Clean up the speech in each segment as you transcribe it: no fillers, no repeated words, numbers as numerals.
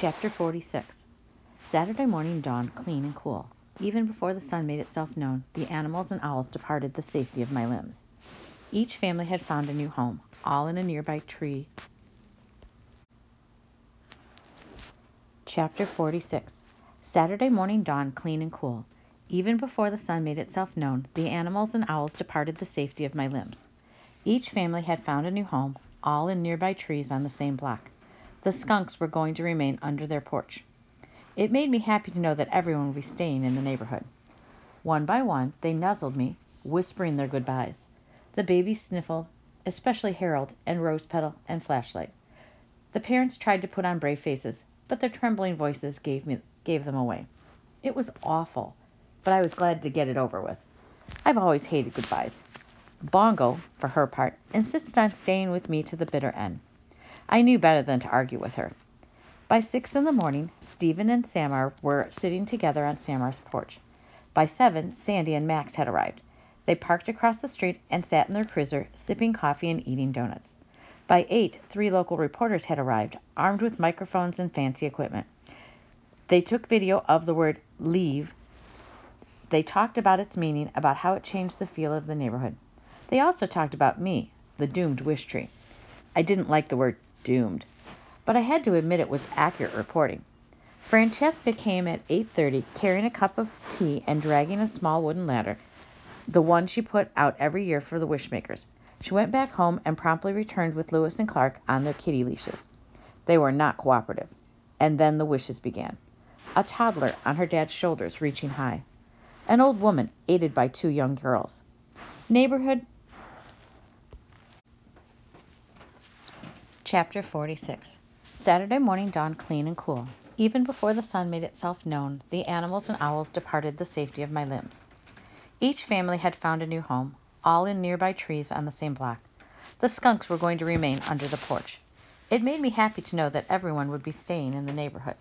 Chapter 46. Saturday morning dawned clean and cool. Even before the sun made itself known, the animals and owls departed the safety of my limbs. Each family had found a new home, all in a nearby tree. Chapter 46. Saturday morning dawned clean and cool. Even before the sun made itself known, the animals and owls departed the safety of my limbs. Each family had found a new home, all in nearby trees on the same block. The skunks were going to remain under their porch. It made me happy to know that everyone would be staying in the neighborhood. One by one, they nuzzled me, whispering their goodbyes. The babies sniffled, especially Harold and Rosepetal and Flashlight. The parents tried to put on brave faces, but their trembling voices gave them away. It was awful, but I was glad to get it over with. I've always hated goodbyes. Bongo, for her part, insisted on staying with me to the bitter end. I knew better than to argue with her. By 6 a.m, Stephen and Samar were sitting together on Samar's porch. By 7, Sandy and Max had arrived. They parked across the street and sat in their cruiser, sipping coffee and eating donuts. By 8, 3 local reporters had arrived, armed with microphones and fancy equipment. They took video of the word leave. They talked about its meaning, about how it changed the feel of the neighborhood. They also talked about me, the doomed wish tree. I didn't like the word doomed, but I had to admit it was accurate reporting. Francesca came at 8:30 carrying a cup of tea and dragging a small wooden ladder, the one she put out every year for the wishmakers. She went back home and promptly returned with Lewis and Clark on their kitty leashes. They were not cooperative. And then the wishes began. A toddler on her dad's shoulders reaching high. An old woman aided by 2 young girls. Neighborhood. Chapter 46. Saturday morning dawned clean and cool. Even before the sun made itself known, the animals and owls departed the safety of my limbs. Each family had found a new home, all in nearby trees on the same block. The skunks were going to remain under the porch. It made me happy to know that everyone would be staying in the neighborhood.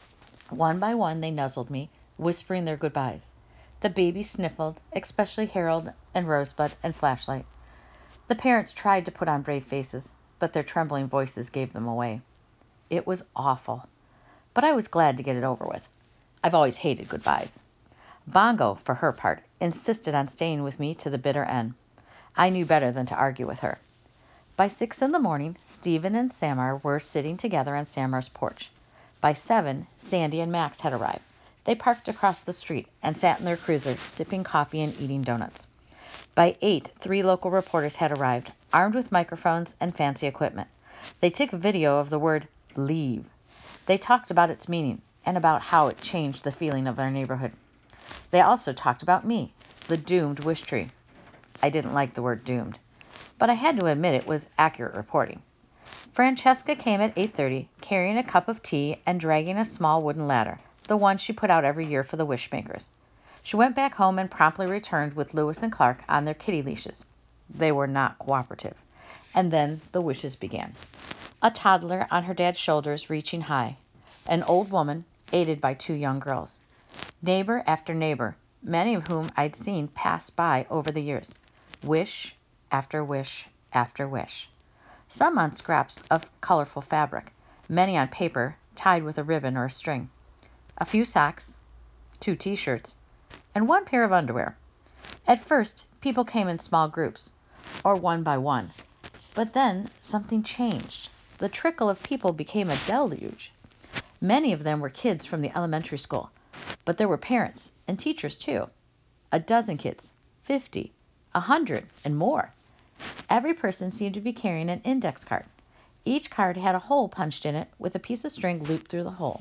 One by one, they nuzzled me, whispering their goodbyes. The babies sniffled, especially Harold and Rosebud and Flashlight. The parents tried to put on brave faces, but their trembling voices gave them away. It was awful, but I was glad to get it over with. I've always hated goodbyes. Bongo, for her part, insisted on staying with me to the bitter end. I knew better than to argue with her. By 6 a.m, Stephen and Samar were sitting together on Samar's porch. By 7, Sandy and Max had arrived. They parked across the street and sat in their cruiser, sipping coffee and eating donuts. By 8, 3 local reporters had arrived, armed with microphones and fancy equipment. They took video of the word leave. They talked about its meaning and about how it changed the feeling of our neighborhood. They also talked about me, the doomed wish tree. I didn't like the word doomed, but I had to admit it was accurate reporting. Francesca came at 8:30 carrying a cup of tea and dragging a small wooden ladder, the one she put out every year for the wishmakers. She went back home and promptly returned with Lewis and Clark on their kitty leashes. They were not cooperative. And then the wishes began. A toddler on her dad's shoulders reaching high. An old woman aided by 2 young girls. Neighbor after neighbor, many of whom I'd seen pass by over the years. Wish after wish after wish. Some on scraps of colorful fabric, many on paper tied with a ribbon or a string. A few socks, 2 t-shirts, and 1 pair of underwear. At first, people came in small groups, or one by one. But then something changed. The trickle of people became a deluge. Many of them were kids from the elementary school, but there were parents and teachers too. A dozen kids, 50, 100, and more. Every person seemed to be carrying an index card. Each card had a hole punched in it with a piece of string looped through the hole.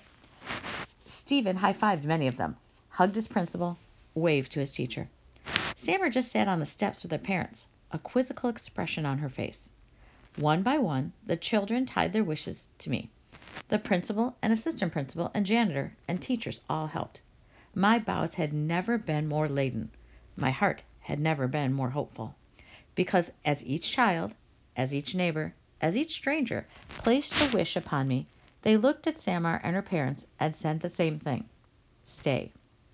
Stephen high-fived many of them, hugged his principal, waved to his teacher. Samar just sat on the steps with their parents, a quizzical expression on her face. One by one, the children tied their wishes to me. The principal and assistant principal and janitor and teachers all helped. My boughs had never been more laden. My heart had never been more hopeful. Because as each child, as each neighbor, as each stranger placed a wish upon me, they looked at Samar and her parents and said the same thing. Stay.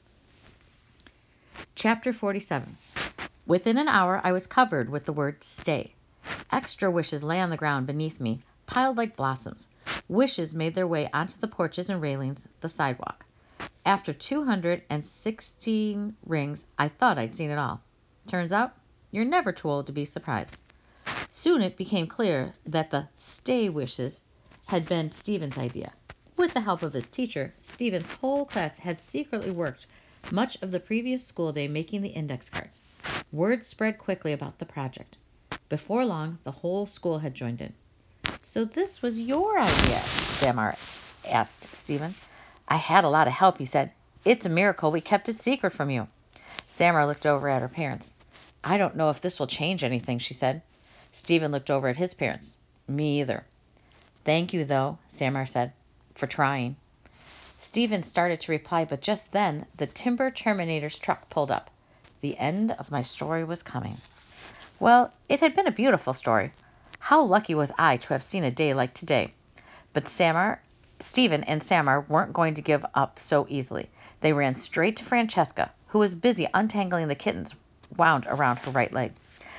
Chapter 47. Within an hour, I was covered with the word stay. Extra wishes lay on the ground beneath me, piled like blossoms. Wishes made their way onto the porches and railings, the sidewalk. After 216 rings, I thought I'd seen it all. Turns out, you're never too old to be surprised. Soon it became clear that the stay wishes had been Stephen's idea. With the help of his teacher, Stephen's whole class had secretly worked much of the previous school day making the index cards. Word spread quickly about the project. Before long, the whole school had joined in. So this was your idea, Samar asked Stephen. I had a lot of help, he said. It's a miracle we kept it secret from you. Samar looked over at her parents. I don't know if this will change anything, she said. Stephen looked over at his parents. Me either. Thank you, though, Samar said, for trying. Stephen started to reply, but just then the timber terminator's truck pulled up. The end of my story was coming. Well, it had been a beautiful story. How lucky was I to have seen a day like today? But Stephen and Samar weren't going to give up so easily. They ran straight to Francesca, who was busy untangling the kittens wound around her right leg.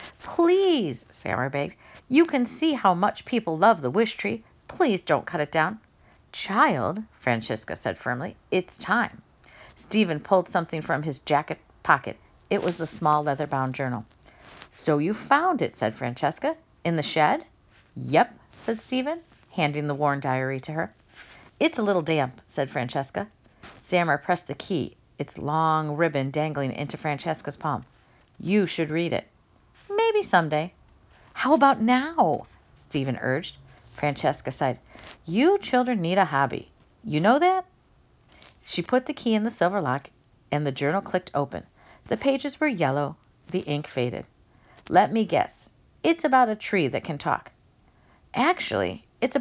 Please, Samar begged. You can see how much people love the wish tree. Please don't cut it down. Child, Francesca said firmly, it's time. Stephen pulled something from his jacket pocket. It was the small leather-bound journal. So you found it, said Francesca. In the shed? Yep, said Stephen, handing the worn diary to her. It's a little damp, said Francesca. Samar pressed the key, its long ribbon dangling into Francesca's palm. You should read it. Maybe someday. How about now? Stephen urged. Francesca sighed. You children need a hobby. You know that? She put the key in the silver lock, and the journal clicked open. The pages were yellow, the ink faded. Let me guess. It's about a tree that can talk. Actually, it's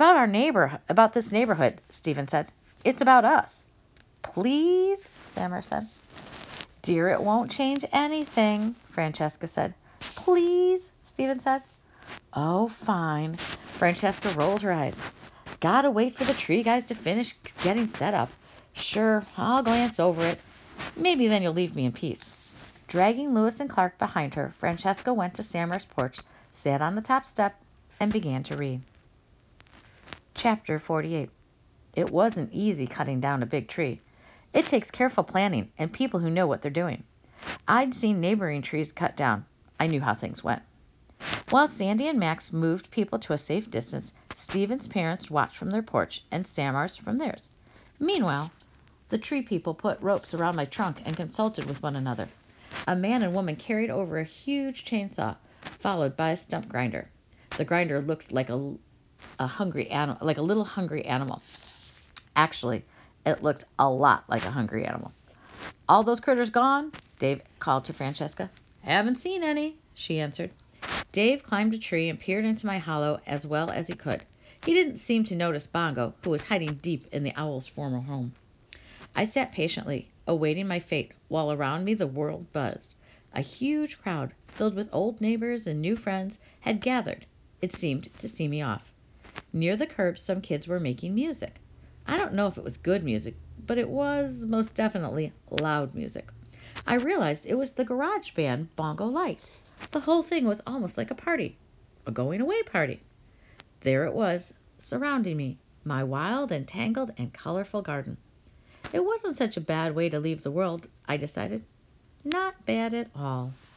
about this neighborhood, Stephen said. It's about us. Please, Samar said. Dear, it won't change anything, Francesca said. Please, Stephen said. Oh, fine. Francesca rolled her eyes. Gotta wait for the tree guys to finish getting set up. Sure, I'll glance over it. Maybe then you'll leave me in peace. Dragging Lewis and Clark behind her, Francesca went to Samar's porch, sat on the top step, and began to read. Chapter 48. It wasn't easy cutting down a big tree. It takes careful planning and people who know what they're doing. I'd seen neighboring trees cut down. I knew how things went. While Sandy and Max moved people to a safe distance, Stephen's parents watched from their porch and Samar's from theirs. Meanwhile, the tree people put ropes around my trunk and consulted with one another. A man and woman carried over a huge chainsaw, followed by a stump grinder. The grinder looked like a little hungry animal. Actually, it looked a lot like a hungry animal. All those critters gone? Dave called to Francesca. Haven't seen any, she answered. Dave climbed a tree and peered into my hollow as well as he could. He didn't seem to notice Bongo, who was hiding deep in the owl's former home. I sat patiently, awaiting my fate, while around me the world buzzed. A huge crowd, filled with old neighbors and new friends, had gathered, it seemed, to see me off. Near the curb, some kids were making music. I don't know if it was good music, but it was most definitely loud music. I realized it was the garage band Bongo liked. The whole thing was almost like a party, a going-away party. There it was, surrounding me, my wild and tangled and colorful garden. It wasn't such a bad way to leave the world, I decided. Not bad at all.